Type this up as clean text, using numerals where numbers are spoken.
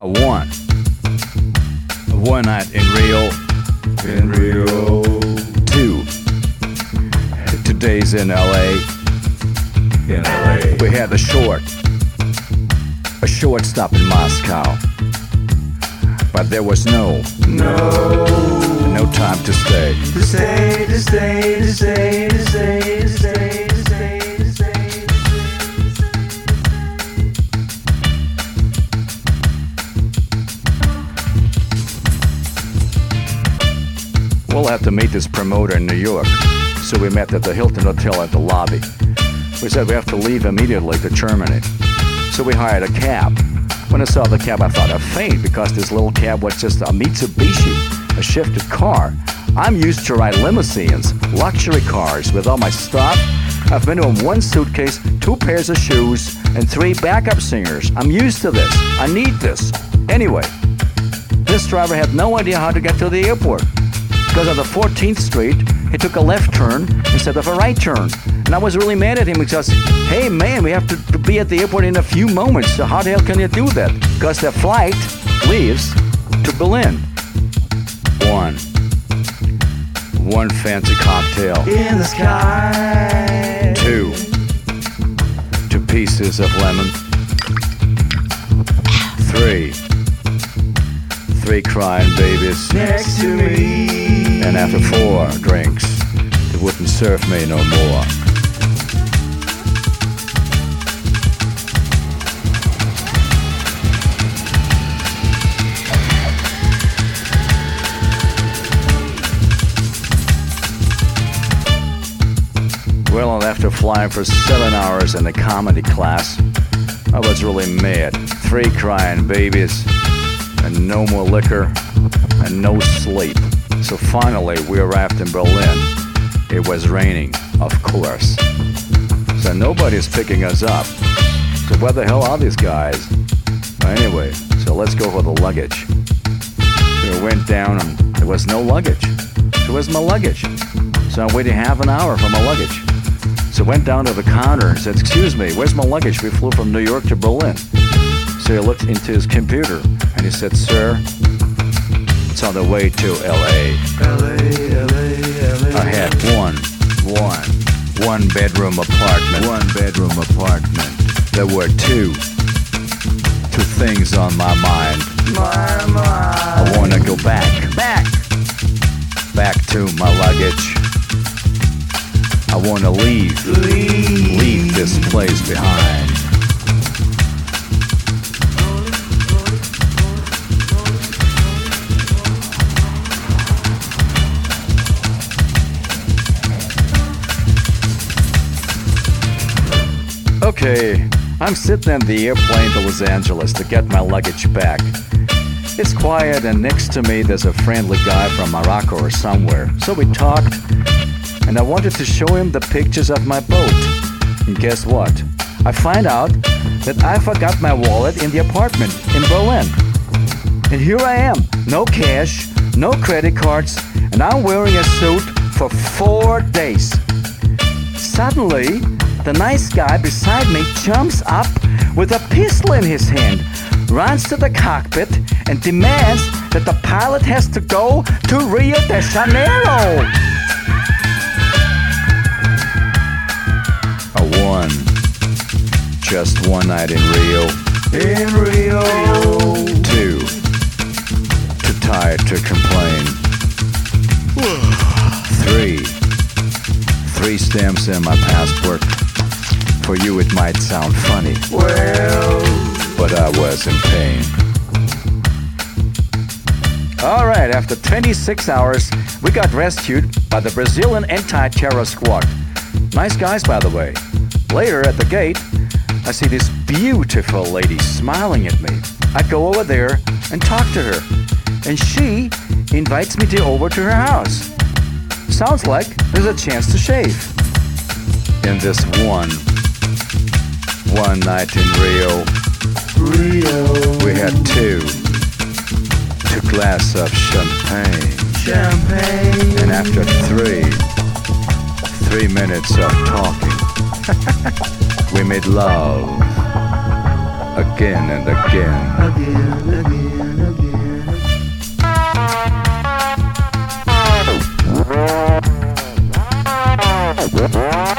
One. One night in Rio. In Rio. Two. 2 days in LA. In LA. We had a short stop in Moscow. But there was no time to stay. To stay, to stay, to stay, to stay, to stay, to stay, to stay. We'll have to meet this promoter in New York. So we met at the Hilton Hotel at the lobby. We said we have to leave immediately to Germany. So we hired a cab. When I saw the cab, I thought I'd faint because this little cab was just a Mitsubishi, a shifted car. I'm used to ride limousines, luxury cars with all my stuff. I've been on 1 suitcase, 2 pairs of shoes, and 3 backup singers. I'm used to this. I need this. Anyway, this driver had no idea how to get to the airport. Because on the 14th Street, he took a left turn instead of a right turn. And I was really mad at him because, hey man, we have to be at the airport in a few moments. So how the hell can you do that? Because the flight leaves to Berlin. One fancy cocktail. In the sky. 2 pieces of lemon. 3 crying babies Next to me. and after 4 drinks they wouldn't serve me no more. Well, and after flying for 7 hours in the comedy class, I was really mad. 3 crying babies and no more liquor and no sleep. So finally we arrived in Berlin. It was raining, of course. So nobody's picking us up. So where the hell are these guys? Anyway, so let's go for the luggage. So we went down and there was no luggage. So where's my luggage? So I'm waiting half an hour for my luggage. So I went down to the counter and said, excuse me, where's my luggage? We flew from New York to Berlin. So he looked into his computer and he said, sir, it's on the way to LA. LA. I had one bedroom apartment. 1 bedroom apartment. There were two things on my mind. I want to go back to my luggage. I want to leave this place behind. Okay, I'm sitting in the airplane to Los Angeles to get my luggage back. It's quiet and next to me there's a friendly guy from Morocco or somewhere. So we talked and I wanted to show him the pictures of my boat. And guess what? I find out that I forgot my wallet in the apartment in Berlin. And here I am, no cash, no credit cards, and I'm wearing a suit for 4 days. Suddenly, the nice guy beside me jumps up with a pistol in his hand, runs to the cockpit, and demands that the pilot has to go to Rio de Janeiro. Just one night in Rio. In Rio. 2, too tired to complain. 3 stamps in my passport. For you it might sound funny, Well, but I was in pain. Alright, after 26 hours, we got rescued by the Brazilian anti-terror squad. Nice guys, by the way. Later, at the gate, I see this beautiful lady smiling at me. I go over there and talk to her. And she invites me over to her house. Sounds like there's a chance to shave. In this one night in Rio, we had 2 glasses of champagne. And after 3 minutes of talking, we made love again and again. again. stay.